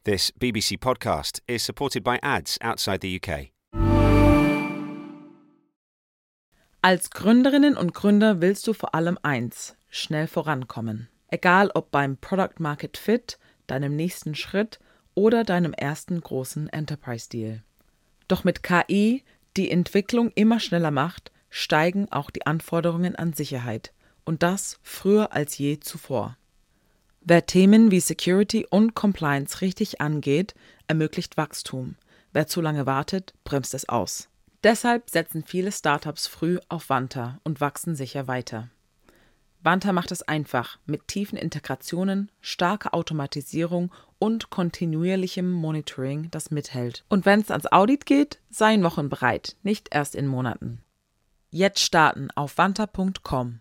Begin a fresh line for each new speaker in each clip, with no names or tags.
This BBC podcast is supported by ads outside the UK.
Als Gründerinnen und Gründer willst du vor allem eins: schnell vorankommen. Egal ob beim Product Market Fit, deinem nächsten Schritt oder deinem ersten großen Enterprise-Deal. Doch mit KI, die Entwicklung immer schneller macht, steigen auch die Anforderungen an Sicherheit. Und das früher als je zuvor. Wer Themen wie Security und Compliance richtig angeht, ermöglicht Wachstum. Wer zu lange wartet, bremst es aus. Deshalb setzen viele Startups früh auf Vanta und wachsen sicher weiter. Vanta macht es einfach mit tiefen Integrationen, starker Automatisierung und kontinuierlichem Monitoring, das mithält. Und wenn es ans Audit geht, seien Wochen bereit, nicht erst in Monaten. Jetzt starten auf vanta.com.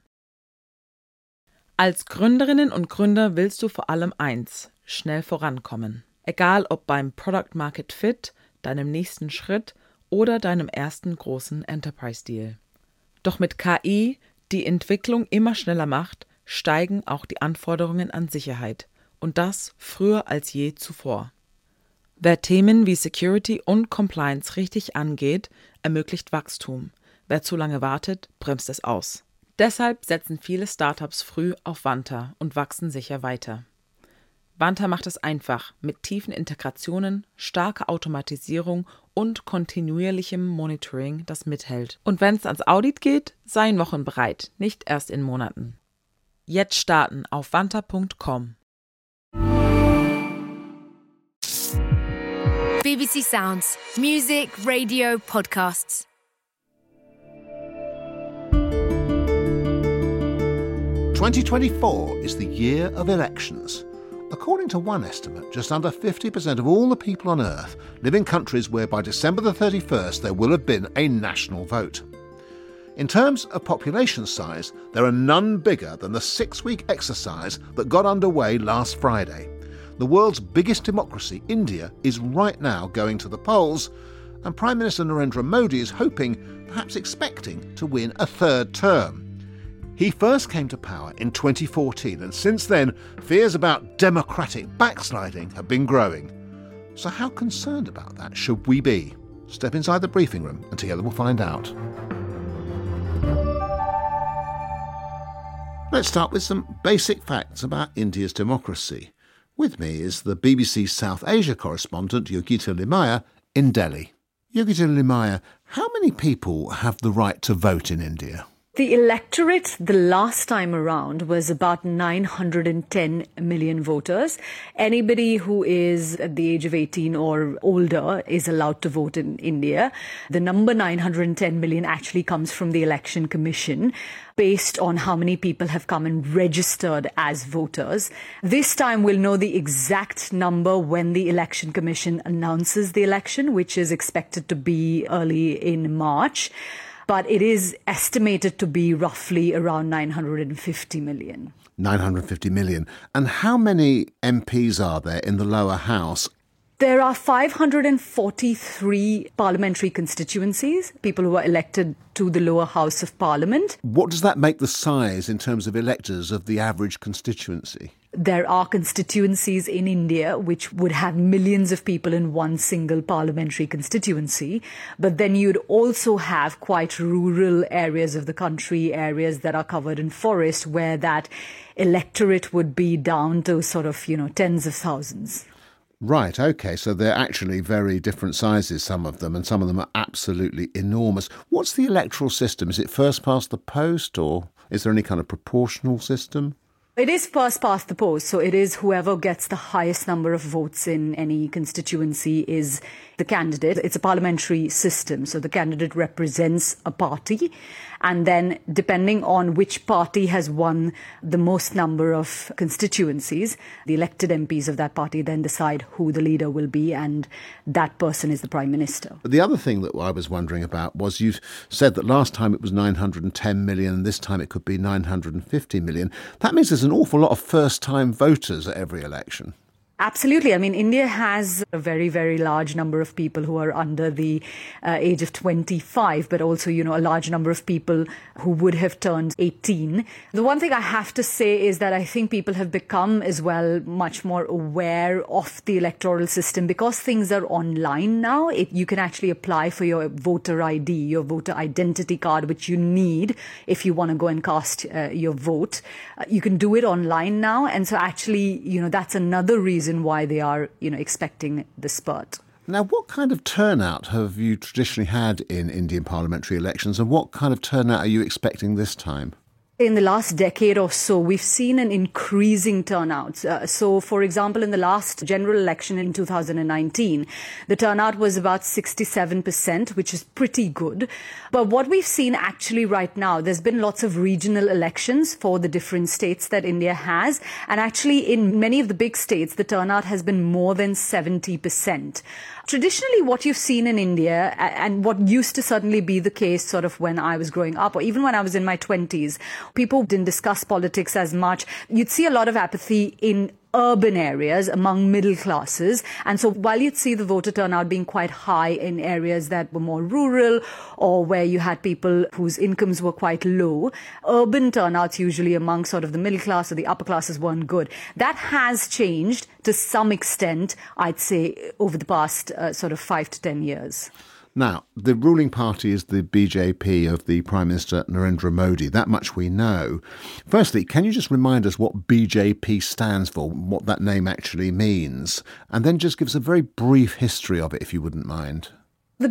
Als Gründerinnen und Gründer willst du vor allem eins: schnell vorankommen. Egal ob beim Product Market Fit, deinem nächsten Schritt oder deinem ersten großen Enterprise-Deal. Doch mit KI, die Entwicklung immer schneller macht, steigen auch die Anforderungen an Sicherheit. Und das früher als je zuvor. Wer Themen wie Security und Compliance richtig angeht, ermöglicht Wachstum. Wer zu lange wartet, bremst es aus. Deshalb setzen viele Startups früh auf Vanta und wachsen sicher weiter. Vanta macht es einfach mit tiefen Integrationen, starker Automatisierung und kontinuierlichem Monitoring, das mithält. Und wenn es ans Audit geht, seien Wochen bereit, nicht erst in Monaten. Jetzt starten auf vanta.com.
BBC Sounds. Music, radio, podcasts.
2024 is the year of elections. According to one estimate, just under 50% of all the people on Earth live in countries where by December the 31st there will have been a national vote. In terms of population size, there are none bigger than the 6-week exercise that got underway last Friday. The world's biggest democracy, India, is right now going to the polls, and Prime Minister Narendra Modi is hoping, perhaps expecting, to win a third term. He first came to power in 2014, and since then, fears about democratic backsliding have been growing. So how concerned about that should we be? Step inside the briefing room and together we'll find out. Let's start with some basic facts about India's democracy. With me is the BBC South Asia correspondent Yogita Limaya in Delhi. Yogita Limaya, how many people have the right to vote in India?
The electorate the last time around was about 910 million voters. Anybody who is at the age of 18 or older is allowed to vote in India. The number 910 million actually comes from the Election Commission based on how many people have come and registered as voters. This time we'll know the exact number when the Election Commission announces the election, which is expected to be early in March. But it is estimated to be roughly around 950 million.
950 million. And how many MPs are there in the lower house?
There are 543 parliamentary constituencies, people who are elected to the lower house of parliament.
What does that make the size in terms of electors of the average constituency?
There are constituencies in India which would have millions of people in one single parliamentary constituency. But then you'd also have quite rural areas of the country, areas that are covered in forest, where that electorate would be down to sort of, tens of thousands.
Right, OK, so they're actually very different sizes, some of them, and some of them are absolutely enormous. What's the electoral system? Is it first past the post, or is there any kind of proportional system?
It is first past the post, so it is whoever gets the highest number of votes in any constituency is the candidate. It's a parliamentary system, so the candidate represents a party, and then depending on which party has won the most number of constituencies, the elected MPs of that party then decide who the leader will be, and that person is the Prime Minister.
The other thing that I was wondering about was you said that last time it was 910 million and this time it could be 950 million. That means there's an awful lot of first-time voters at every election.
Absolutely. I mean, India has a very, very large number of people who are under the age of 25, but also, a large number of people who would have turned 18. The one thing I have to say is that I think people have become as well much more aware of the electoral system because things are online now. You can actually apply for your voter ID, your voter identity card, which you need if you want to go and cast your vote. You can do it online now. And so actually, that's another reason why they are, expecting the spurt.
Now, what kind of turnout have you traditionally had in Indian parliamentary elections, and what kind of turnout are you expecting this time?
In the last decade or so, we've seen an increasing turnout. So, for example, in the last general election in 2019, the turnout was about 67%, which is pretty good. But what we've seen actually right now, there's been lots of regional elections for the different states that India has. And actually, in many of the big states, the turnout has been more than 70%. Traditionally, what you've seen in India, and what used to certainly be the case sort of when I was growing up, or even when I was in my 20s, people didn't discuss politics as much. You'd see a lot of apathy in urban areas among middle classes. And so while you'd see the voter turnout being quite high in areas that were more rural or where you had people whose incomes were quite low, urban turnouts usually among sort of the middle class or the upper classes weren't good. That has changed to some extent, I'd say, over the past sort of 5 to 10 years.
Now, the ruling party is the BJP of the Prime Minister Narendra Modi. That much we know. Firstly, can you just remind us what BJP stands for, what that name actually means? And then just give us a very brief history of it, if you wouldn't mind.
The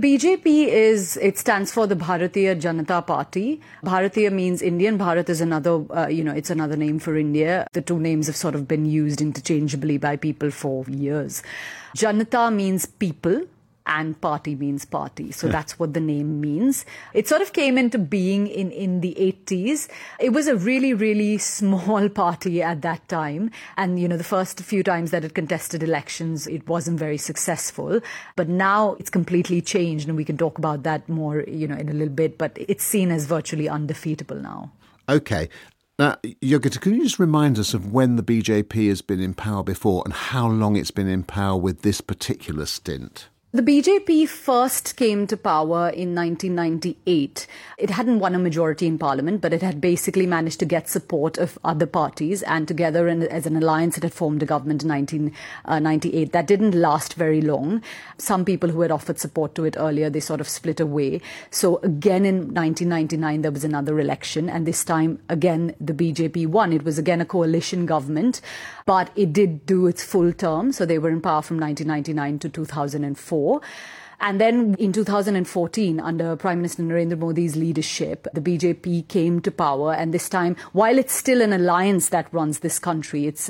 BJP it stands for the Bharatiya Janata Party. Bharatiya means Indian. Bharat is another, it's another name for India. The two names have sort of been used interchangeably by people for years. Janata means people, and party means party. So that's what the name means. It sort of came into being in the 80s. It was a really, really small party at that time. And, the first few times that it contested elections, it wasn't very successful. But now it's completely changed, and we can talk about that more, in a little bit. But it's seen as virtually undefeatable now.
OK. Now, Yogita, can you just remind us of when the BJP has been in power before and how long it's been in power with this particular stint?
The BJP first came to power in 1998. It hadn't won a majority in parliament, but it had basically managed to get support of other parties, and together as an alliance it had formed a government in 1998. That didn't last very long. Some people who had offered support to it earlier, they sort of split away. So again in 1999 there was another election, and this time again the BJP won. It was again a coalition government, but it did do its full term. So they were in power from 1999 to 2004. And then in 2014, under Prime Minister Narendra Modi's leadership, the BJP came to power. And this time, while it's still an alliance that runs this country, the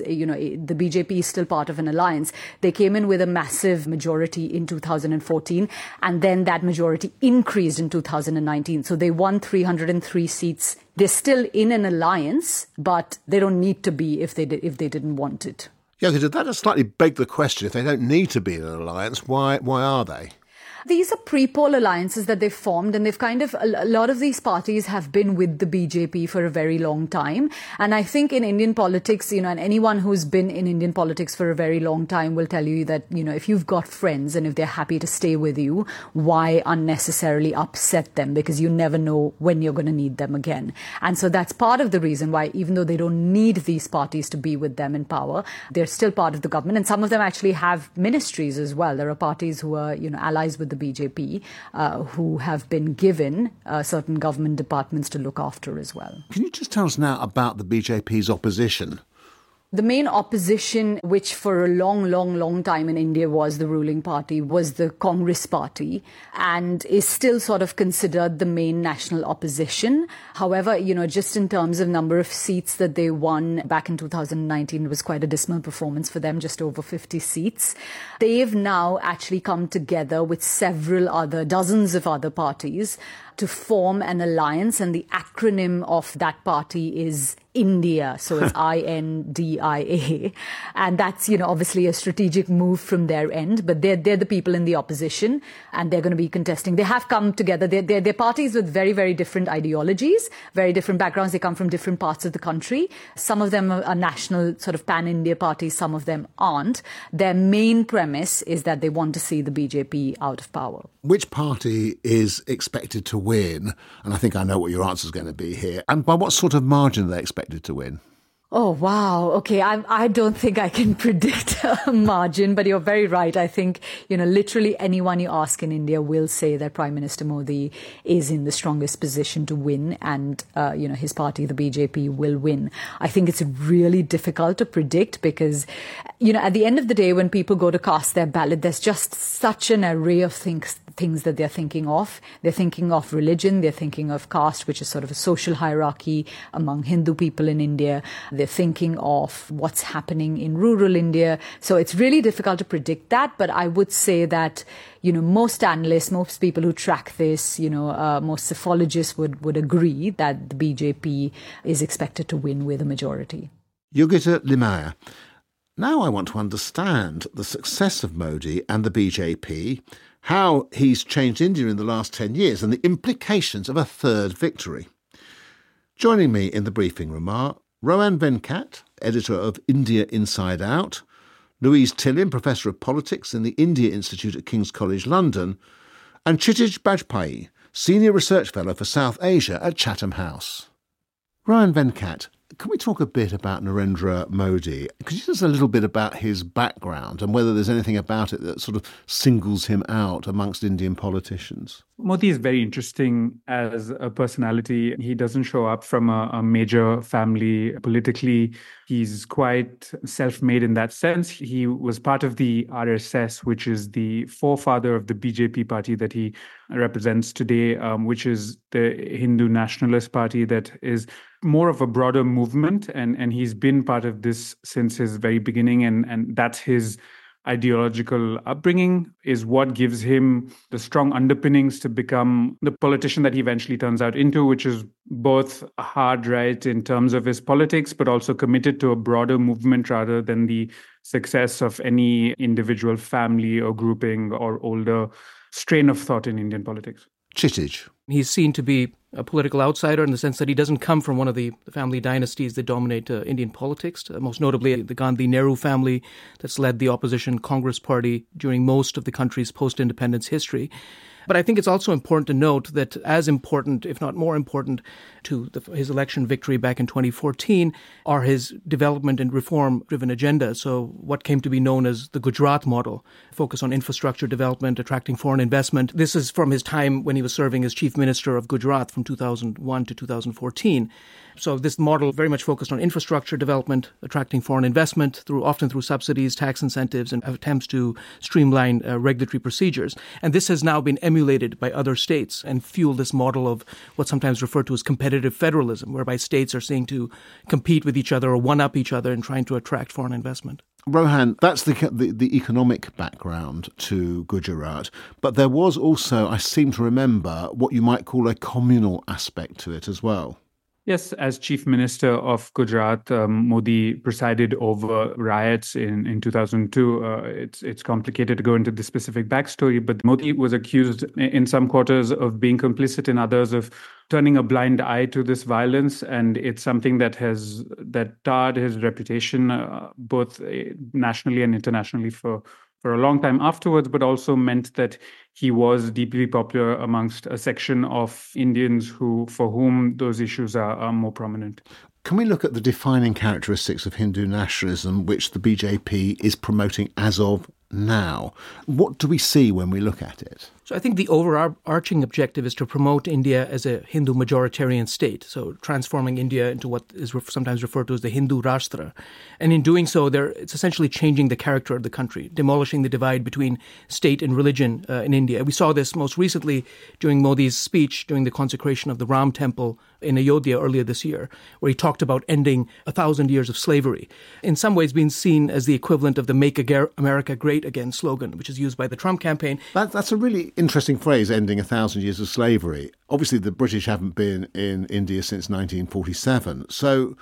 BJP is still part of an alliance. They came in with a massive majority in 2014. And then that majority increased in 2019. So they won 303 seats. They're still in an alliance, but they don't need to be if they didn't want it.
Yeah, because that does slightly beg the question. If they don't need to be in an alliance, why are they?
These are pre-poll alliances that they've formed, and they've a lot of these parties have been with the BJP for a very long time. And I think in Indian politics, and anyone who's been in Indian politics for a very long time will tell you that, if you've got friends and if they're happy to stay with you, why unnecessarily upset them? Because you never know when you're going to need them again. And so that's part of the reason why, even though they don't need these parties to be with them in power, they're still part of the government. And some of them actually have ministries as well. There are parties who are, allies with the BJP who have been given certain government departments to look after as well.
Can you just tell us now about the BJP's opposition?
The main opposition, which for a long time in India was the ruling party, was the Congress party, and is still sort of considered the main national opposition. However, just in terms of number of seats that they won back in 2019, it was quite a dismal performance for them, just over 50 seats. They've now actually come together with dozens of other parties to form an alliance, and the acronym of that party is India. So it's INDIA. And that's, obviously a strategic move from their end, but they're the people in the opposition, and they're going to be contesting. They have come together. They're parties with very, very different ideologies, very different backgrounds. They come from different parts of the country. Some of them are national sort of pan-India parties. Some of them aren't. Their main premise is that they want to see the BJP out of power.
Which party is expected to win? And I think I know what your answer is going to be here. And by what sort of margin are they expected to win?
Oh, wow. Okay. I don't think I can predict a margin, but you're very right. I think, literally anyone you ask in India will say that Prime Minister Modi is in the strongest position to win, and, his party, the BJP, will win. I think it's really difficult to predict because, at the end of the day, when people go to cast their ballot, there's just such an array of things that they're thinking of. They're thinking of religion. They're thinking of caste, which is sort of a social hierarchy among Hindu people in India. They're thinking of what's happening in rural India. So it's really difficult to predict that. But I would say that, most analysts, most people who track this, most psephologists would agree that the BJP is expected to win with a majority.
Yogita Limaya. Now I want to understand the success of Modi and the BJP, how he's changed India in the last 10 years and the implications of a third victory. Joining me in the briefing room are Rohan Venkat, editor of India Inside Out, Louise Tillin, Professor of Politics in the India Institute at King's College London, and Kshitij Bajpai, Senior Research Fellow for South Asia at Chatham House. Rohan Venkat, can we talk a bit about Narendra Modi? Could you tell us a little bit about his background and whether there's anything about it that sort of singles him out amongst Indian politicians?
Modi is very interesting as a personality. He doesn't show up from a major family politically. He's quite self-made in that sense. He was part of the RSS, which is the forefather of the BJP party that he represents today, which is the Hindu nationalist party that is more of a broader movement. And he's been part of this since his very beginning. And that's his ideological upbringing, is what gives him the strong underpinnings to become the politician that he eventually turns out into, which is both hard right in terms of his politics, but also committed to a broader movement rather than the success of any individual family or grouping or older strain of thought in Indian politics.
Kshitij.
He's seen to be a political outsider in the sense that he doesn't come from one of the family dynasties that dominate Indian politics, most notably the Gandhi-Nehru family that's led the opposition Congress party during most of the country's post-independence history. But I think it's also important to note that as important, if not more important, to his election victory back in 2014 are his development and reform-driven agenda. So what came to be known as the Gujarat model, focus on infrastructure development, attracting foreign investment. This is from his time when he was serving as chief minister of Gujarat from 2001 to 2014. So this model very much focused on infrastructure development, attracting foreign investment, often through subsidies, tax incentives, and attempts to streamline regulatory procedures. And this has now been emulated by other states and fueled this model of what's sometimes referred to as competitive federalism, whereby states are seeking to compete with each other or one-up each other in trying to attract foreign investment.
Rohan, that's the economic background to Gujarat, but there was also, I seem to remember, what you might call a communal aspect to it as well.
Yes, as Chief Minister of Gujarat, Modi presided over riots in 2002. It's complicated to go into the specific backstory, but Modi was accused in some quarters of being complicit, in others of turning a blind eye to this violence. And it's something that tarred his reputation both nationally and internationally for a long time afterwards, but also meant that he was deeply popular amongst a section of Indians for whom those issues are more prominent.
Can we look at the defining characteristics of Hindu nationalism, which the BJP is promoting as of now? What do we see when we look at it?
So I think the overarching objective is to promote India as a Hindu majoritarian state, so transforming India into what is sometimes referred to as the Hindu Rashtra. And in doing so, it's essentially changing the character of the country, demolishing the divide between state and religion in India. We saw this most recently during Modi's speech during the consecration of the Ram Temple in Ayodhya earlier this year, where he talked about ending 1,000 years of slavery, in some ways being seen as the equivalent of the Make America Great great again slogan, which is used by the Trump campaign.
That's a really interesting phrase, ending 1,000 years of slavery. Obviously, the British haven't been in India since 1947. So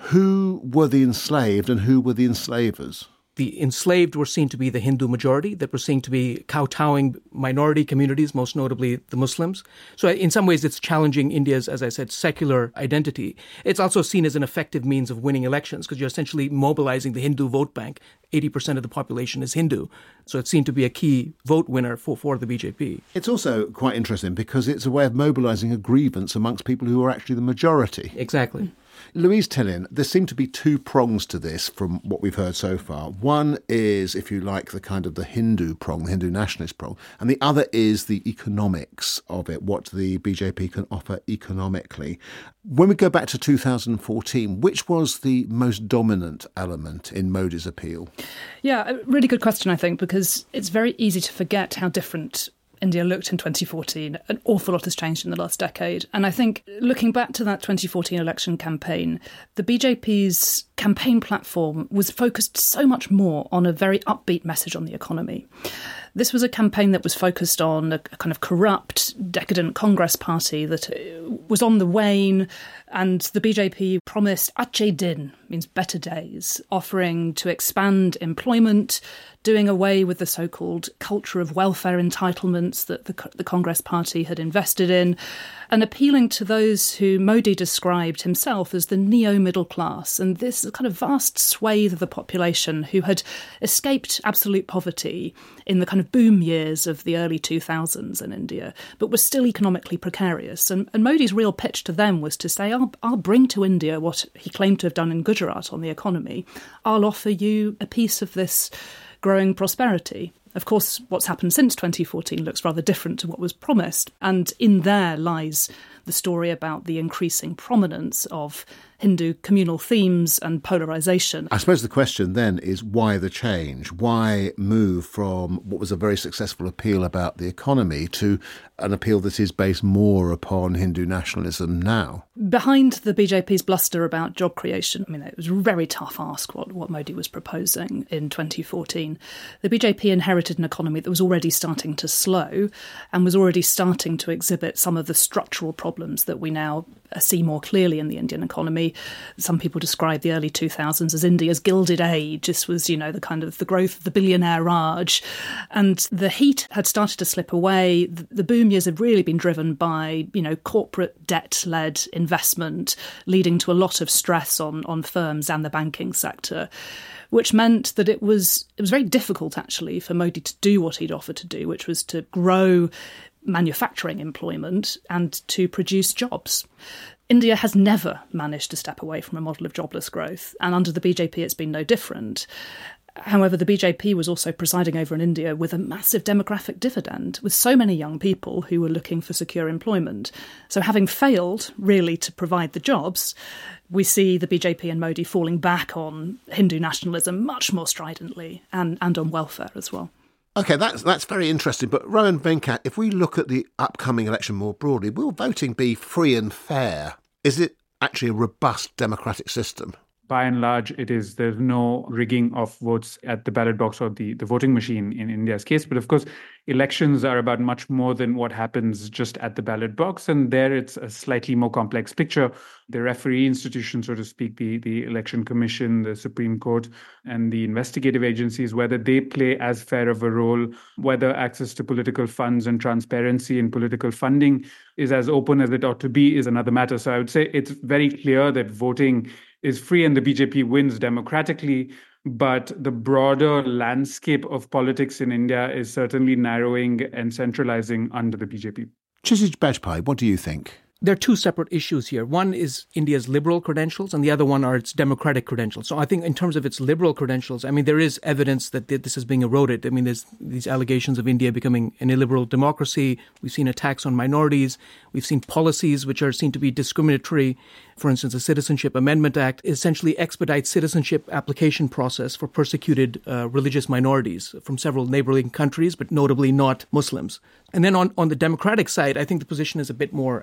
who were the enslaved and who were the enslavers?
The enslaved were seen to be the Hindu majority that were seen to be kowtowing minority communities, most notably the Muslims. So in some ways, it's challenging India's, as I said, secular identity. It's also seen as an effective means of winning elections because you're essentially mobilizing the Hindu vote bank. 80% of the population is Hindu. So it's seen to be a key vote winner for the BJP.
It's also quite interesting because it's a way of mobilising a grievance amongst people who are actually the majority.
Exactly.
Louise Tillin, there seem to be two prongs to this from what we've heard so far. One is, if you like, the kind of the Hindu prong, the Hindu nationalist prong, and the other is the economics of it, what the BJP can offer economically. When we go back to 2014, which was the most dominant element in Modi's appeal?
Yeah, a really good question, I think, because it's very easy to forget how different India looked in 2014. An awful lot has changed in the last decade. And I think looking back to that 2014 election campaign, the BJP's campaign platform was focused so much more on a very upbeat message on the economy. This was a campaign that was focused on a kind of corrupt, decadent Congress party that was on the wane, and the BJP promised Achhe Din, means better days, offering to expand employment, doing away with the so-called culture of welfare entitlements that the Congress party had invested in, and appealing to those who Modi described himself as the neo-middle class, and this kind of vast swathe of the population who had escaped absolute poverty in the kind of boom years of the early 2000s in India, but was still economically precarious. And Modi's real pitch to them was to say, I'll bring to India what he claimed to have done in Gujarat on the economy. I'll offer you a piece of this growing prosperity. Of course, what's happened since 2014 looks rather different to what was promised. And in there lies the story about the increasing prominence of Hindu communal themes and polarisation.
I suppose the question then is why the change? Why move from what was a very successful appeal about the economy to an appeal that is based more upon Hindu nationalism now?
Behind the BJP's bluster about job creation, I mean, it was a very tough ask what Modi was proposing in 2014. The BJP inherited an economy that was already starting to slow and was already starting to exhibit some of the structural problems that we now see more clearly in the Indian economy. Some people describe the early 2000s as India's gilded age. This was, the kind of the growth of the billionaire Raj. And the heat had started to slip away. The boom years had really been driven by, corporate debt-led investment, leading to a lot of stress on firms and the banking sector, which meant that it was very difficult, actually, for Modi to do what he'd offered to do, which was to grow manufacturing employment and to produce jobs. India has never managed to step away from a model of jobless growth, and under the BJP it's been no different. However, the BJP was also presiding over an India with a massive demographic dividend, with so many young people who were looking for secure employment. So having failed, really, to provide the jobs, we see the BJP and Modi falling back on Hindu nationalism much more stridently and on welfare as well.
OK, that's very interesting. But Rohan Venkat, if we look at the upcoming election more broadly, will voting be free and fair? Is it actually a robust democratic system?
By and large, it is. There's no rigging of votes at the ballot box or the voting machine in India's case. But of course, elections are about much more than what happens just at the ballot box. And there it's a slightly more complex picture. The referee institution, so to speak, the Election Commission, the Supreme Court, and the investigative agencies, whether they play as fair of a role, whether access to political funds and transparency in political funding is as open as it ought to be is another matter. So I would say it's very clear that voting is free and the BJP wins democratically, but the broader landscape of politics in India is certainly narrowing and centralizing under the BJP.
Kshitij Bajpai, what do you think?
There are two separate issues here. One is India's liberal credentials, and the other one are its democratic credentials. So I think in terms of its liberal credentials, there is evidence that this is being eroded. There's these allegations of India becoming an illiberal democracy. We've seen attacks on minorities. We've seen policies which are seen to be discriminatory. For instance, the Citizenship Amendment Act essentially expedites citizenship application process for persecuted religious minorities from several neighboring countries, but notably not Muslims. And then on the democratic side, I think the position is a bit more ambiguous.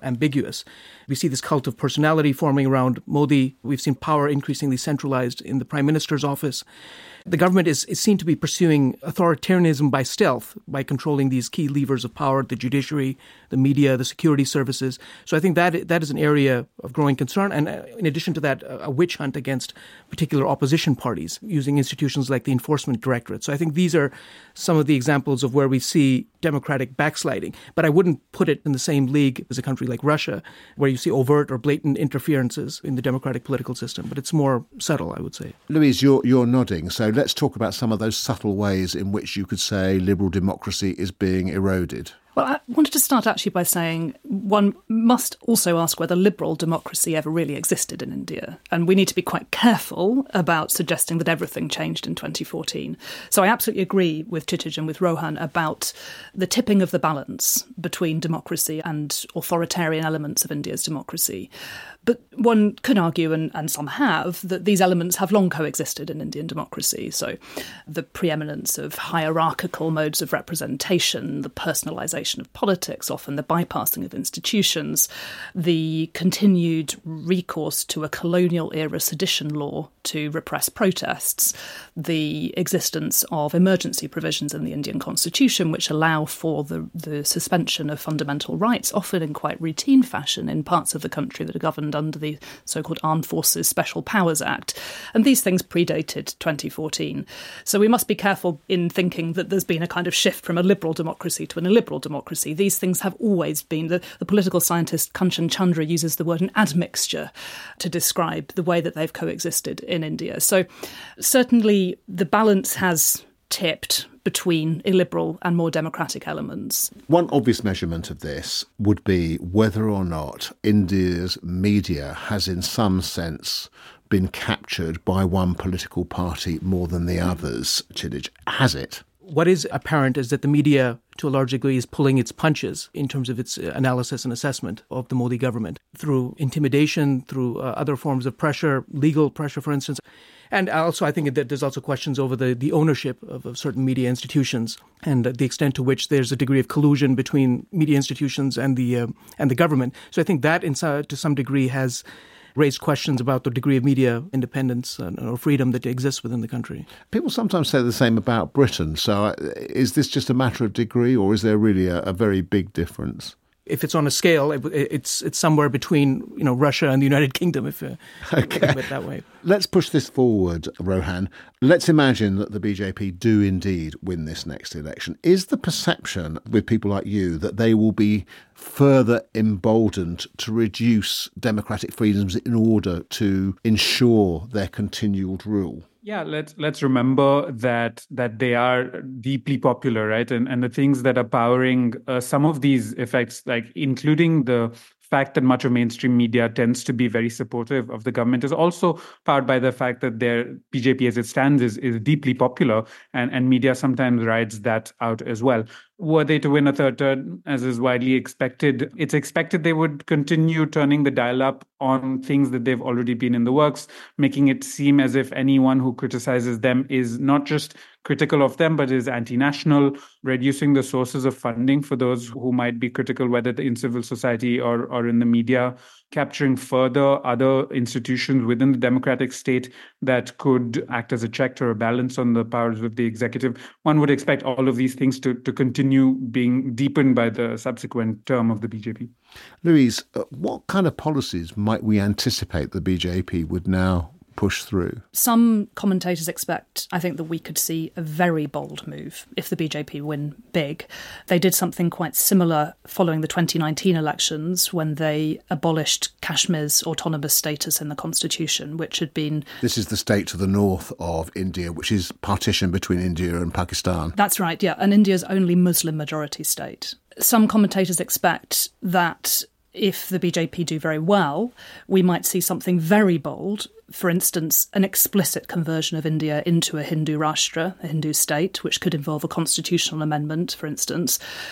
ambiguous. We see this cult of personality forming around Modi. We've seen power increasingly centralized in the Prime Minister's office. The government is seen to be pursuing authoritarianism by stealth, by controlling these key levers of power, the judiciary, the media, the security services. So I think that is an area of growing concern. And in addition to that, a witch hunt against particular opposition parties using institutions like the Enforcement Directorate. So I think these are some of the examples of where we see democratic backsliding. But I wouldn't put it in the same league as a country like Russia, where you see overt or blatant interferences in the democratic political system. But it's more subtle, I would say.
Louise, you're nodding. So let's talk about some of those subtle ways in which you could say liberal democracy is being eroded.
Well, I wanted to start actually by saying one must also ask whether liberal democracy ever really existed in India. And we need to be quite careful about suggesting that everything changed in 2014. So I absolutely agree with Kshitij and with Rohan about the tipping of the balance between democracy and authoritarian elements of India's democracy. But one can argue, and some have, that these elements have long coexisted in Indian democracy. So the preeminence of hierarchical modes of representation, the personalisation of politics, often the bypassing of institutions, the continued recourse to a colonial-era sedition law to repress protests, the existence of emergency provisions in the Indian constitution which allow for the suspension of fundamental rights, often in quite routine fashion in parts of the country that are governed under the so-called Armed Forces Special Powers Act. And these things predated 2014. So we must be careful in thinking that there's been a kind of shift from a liberal democracy to an illiberal democracy. These things have always been. The political scientist Kanchan Chandra uses the word an admixture to describe the way that they've coexisted in India. So certainly the balance has tipped between illiberal and more democratic elements.
One obvious measurement of this would be whether or not India's media has in some sense been captured by one political party more than the others. Kshitij, has it?
What is apparent is that the media, to a large degree, is pulling its punches in terms of its analysis and assessment of the Modi government through intimidation, through other forms of pressure, legal pressure, for instance. And also, I think that there's also questions over the ownership of certain media institutions and the extent to which there's a degree of collusion between media institutions and the government. So I think that, to some degree, has raised questions about the degree of media independence or freedom that exists within the country.
People sometimes say the same about Britain. So is this just a matter of degree, or is there really a very big difference?
If it's on a scale, it's somewhere between Russia and the United Kingdom, if we think of it that way.
Let's push this forward, Rohan. Let's imagine that the BJP do indeed win this next election. Is the perception with people like you that they will be further emboldened to reduce democratic freedoms in order to ensure their continued rule?
Yeah, let's remember that they are deeply popular, right? And the things that are powering some of these effects, like including the fact that much of mainstream media tends to be very supportive of the government, is also powered by the fact that their BJP as it stands is deeply popular, and media sometimes rides that out as well. Were they to win a third term, as is widely expected, it's expected they would continue turning the dial up on things that they've already been in the works, making it seem as if anyone who criticizes them is not just critical of them, but is anti-national, reducing the sources of funding for those who might be critical, whether in civil society or in the media, capturing further other institutions within the democratic state that could act as a check or a balance on the powers of the executive. One would expect all of these things to continue being deepened by the subsequent term of the BJP.
Louise, what kind of policies might we anticipate the BJP would now push through?
Some commentators expect, I think, that we could see a very bold move if the BJP win big. They did something quite similar following the 2019 elections when they abolished Kashmir's autonomous status in the constitution, which had been...
This is the state to the north of India, which is partitioned between India and Pakistan.
That's right, yeah, and India's only Muslim majority state. Some commentators expect that if the BJP do very well, we might see something very bold. For instance, an explicit conversion of India into a Hindu Rashtra, a Hindu state, which could involve a constitutional amendment, for instance.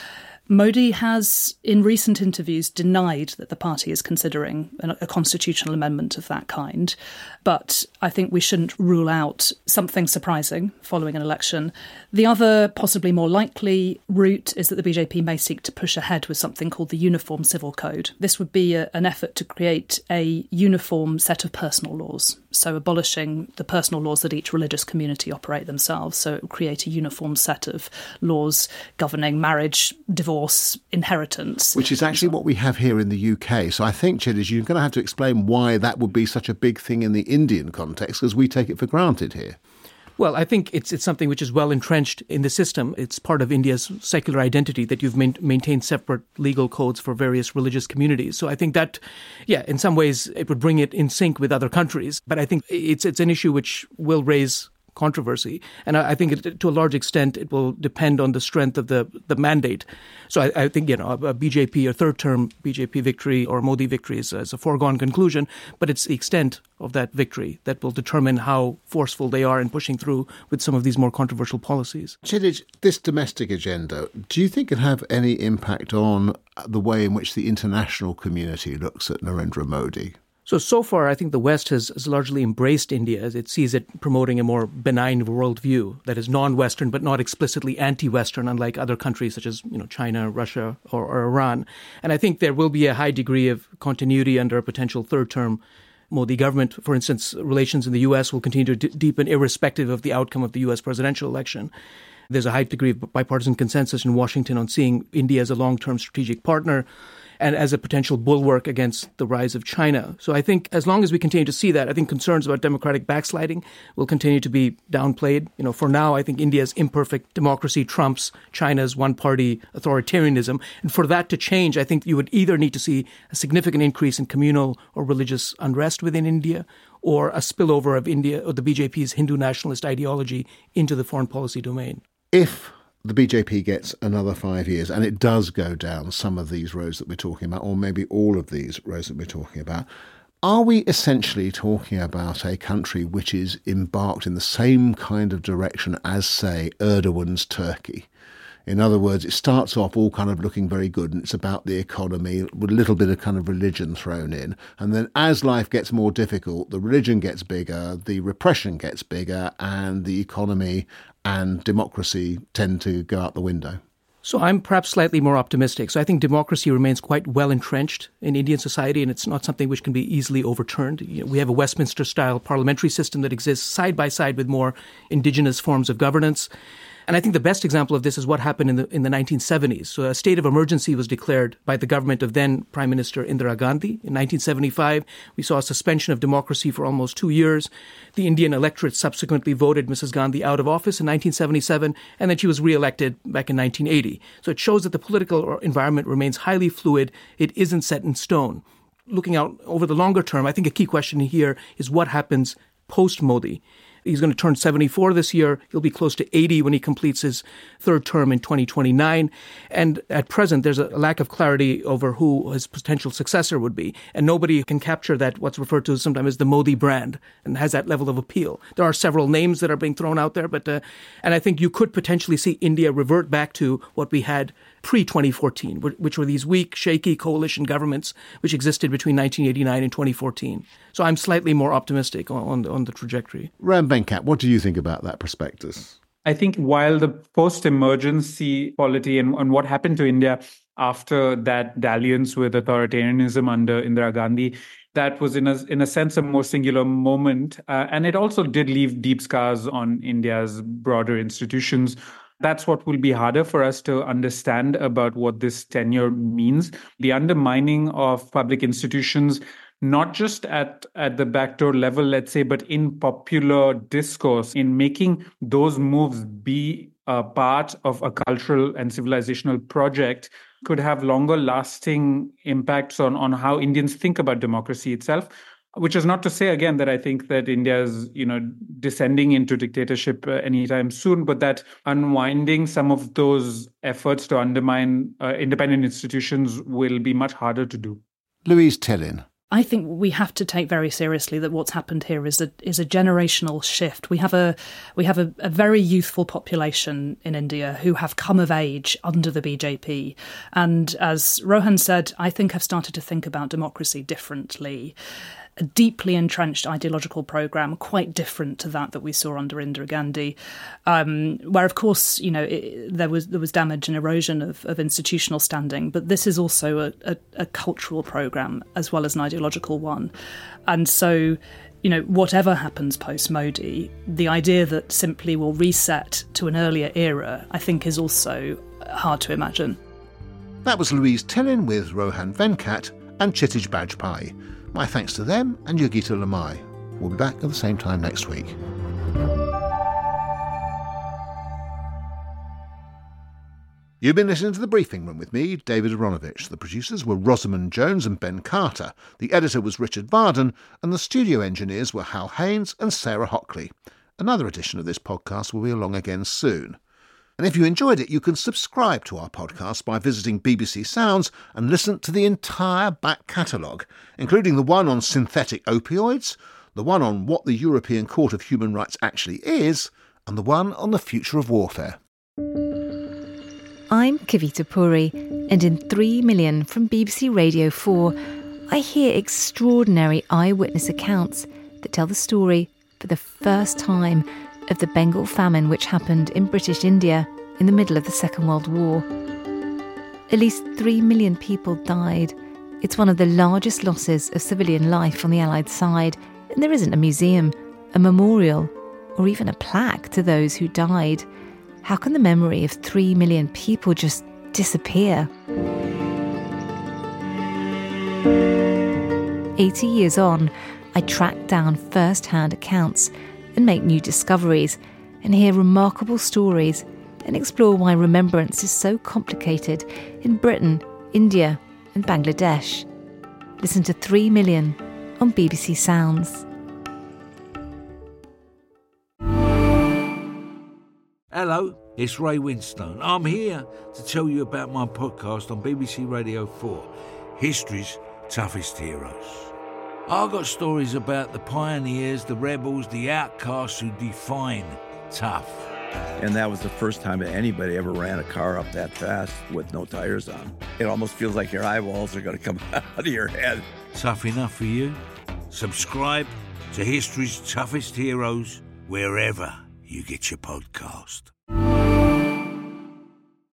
Modi has, in recent interviews, denied that the party is considering a constitutional amendment of that kind. But I think we shouldn't rule out something surprising following an election. The other, possibly more likely route is that the BJP may seek to push ahead with something called the Uniform Civil Code. This would be an effort to create a uniform set of personal laws, so abolishing the personal laws that each religious community operate themselves. So it would create a uniform set of laws governing marriage, divorce, inheritance.
Which is actually what we have here in the UK. So I think, Kshitij, you're going to have to explain why that would be such a big thing in the Indian context, because we take it for granted here.
Well, I think it's something which is well entrenched in the system. It's part of India's secular identity that you've maintained separate legal codes for various religious communities. So I think that, in some ways it would bring it in sync with other countries. But I think it's an issue which will raise controversy. And I think to a large extent it will depend on the strength of the mandate. So I think, a BJP or third-term BJP victory or Modi victory is a foregone conclusion, but it's the extent of that victory that will determine how forceful they are in pushing through with some of these more controversial policies.
Kshitij, this domestic agenda, do you think it have any impact on the way in which the international community looks at Narendra Modi?
So far, I think the West has largely embraced India as it sees it promoting a more benign worldview that is non-Western but not explicitly anti-Western, unlike other countries such as China, Russia, or Iran. And I think there will be a high degree of continuity under a potential third-term Modi government. For instance, relations in the U.S. will continue to deepen irrespective of the outcome of the U.S. presidential election. There's a high degree of bipartisan consensus in Washington on seeing India as a long-term strategic partner and as a potential bulwark against the rise of China. So I think as long as we continue to see that, I think concerns about democratic backsliding will continue to be downplayed. For now, I think India's imperfect democracy trumps China's one-party authoritarianism. And for that to change, I think you would either need to see a significant increase in communal or religious unrest within India, or a spillover of India or the BJP's Hindu nationalist ideology into the foreign policy domain.
If the BJP gets another 5 years and it does go down some of these roads that we're talking about, or maybe all of these roads that we're talking about, are we essentially talking about a country which is embarked in the same kind of direction as, say, Erdogan's Turkey? In other words, it starts off all kind of looking very good and it's about the economy with a little bit of kind of religion thrown in. And then as life gets more difficult, the religion gets bigger, the repression gets bigger, and the economy and democracy tend to go out the window.
So I'm perhaps slightly more optimistic. So I think democracy remains quite well entrenched in Indian society, and it's not something which can be easily overturned. We have a Westminster-style parliamentary system that exists side by side with more indigenous forms of governance. And I think the best example of this is what happened in the 1970s. So a state of emergency was declared by the government of then Prime Minister Indira Gandhi. In 1975, we saw a suspension of democracy for almost 2 years. The Indian electorate subsequently voted Mrs. Gandhi out of office in 1977, and then she was re-elected back in 1980. So it shows that the political environment remains highly fluid. It isn't set in stone. Looking out over the longer term, I think a key question here is what happens post-Modi. He's going to turn 74 this year. He'll be close to 80 when he completes his third term in 2029. And at present, there's a lack of clarity over who his potential successor would be. And nobody can capture that, what's referred to sometimes as the Modi brand, and has that level of appeal. There are several names that are being thrown out there, but and I think you could potentially see India revert back to what we had pre-2014, which were these weak, shaky coalition governments which existed between 1989 and 2014. So I'm slightly more optimistic on the trajectory.
Ram Venkat, what do you think about that prospectus?
I think while the post-emergency polity and what happened to India after that dalliance with authoritarianism under Indira Gandhi, that was in a sense a more singular moment. And it also did leave deep scars on India's broader institutions. That's what will be harder for us to understand about what this tenure means. The undermining of public institutions, not just at the backdoor level, let's say, but in popular discourse, in making those moves be a part of a cultural and civilizational project, could have longer lasting impacts on how Indians think about democracy itself. Which is not to say, again, that I think that India is, descending into dictatorship anytime soon, but that unwinding some of those efforts to undermine independent institutions will be much harder to do.
Louise Tellin.
I think we have to take very seriously that what's happened here is a generational shift. We have a very youthful population in India who have come of age under the BJP, and as Rohan said, I think have started to think about democracy differently. A deeply entrenched ideological programme, quite different to that we saw under Indira Gandhi, where, of course, there was damage and erosion of institutional standing, but this is also a cultural programme as well as an ideological one. And so, whatever happens post-Modi, the idea that simply we'll reset to an earlier era, I think, is also hard to imagine.
That was Louise Tillin with Rohan Venkat and Kshitij Bajpai. My thanks to them and Yogita Lamai. We'll be back at the same time next week. You've been listening to The Briefing Room with me, David Aronovich. The producers were Rosamund Jones and Ben Carter. The editor was Richard Varden, and the studio engineers were Hal Haynes and Sarah Hockley. Another edition of this podcast will be along again soon. And if you enjoyed it, you can subscribe to our podcast by visiting BBC Sounds and listen to the entire back catalogue, including the one on synthetic opioids, the one on what the European Court of Human Rights actually is, and the one on the future of warfare.
I'm Kavita Puri, and in 3 Million from BBC Radio 4, I hear extraordinary eyewitness accounts that tell the story, for the first time, of the Bengal famine which happened in British India in the middle of the Second World War. At least 3 million people died. It's one of the largest losses of civilian life on the Allied side, and there isn't a museum, a memorial, or even a plaque to those who died. How can the memory of 3 million people just disappear? 80 years on, I track down first-hand accounts and make new discoveries, and hear remarkable stories, and explore why remembrance is so complicated in Britain, India and Bangladesh. Listen to 3 Million on BBC Sounds.
Hello, it's Ray Winstone. I'm here to tell you about my podcast on BBC Radio 4, History's Toughest Heroes. I've got stories about the pioneers, the rebels, the outcasts who define tough.
And that was the first time that anybody ever ran a car up that fast with no tires on. It almost feels like your eyeballs are going to come out of your head.
Tough enough for you? Subscribe to History's Toughest Heroes wherever you get your podcast.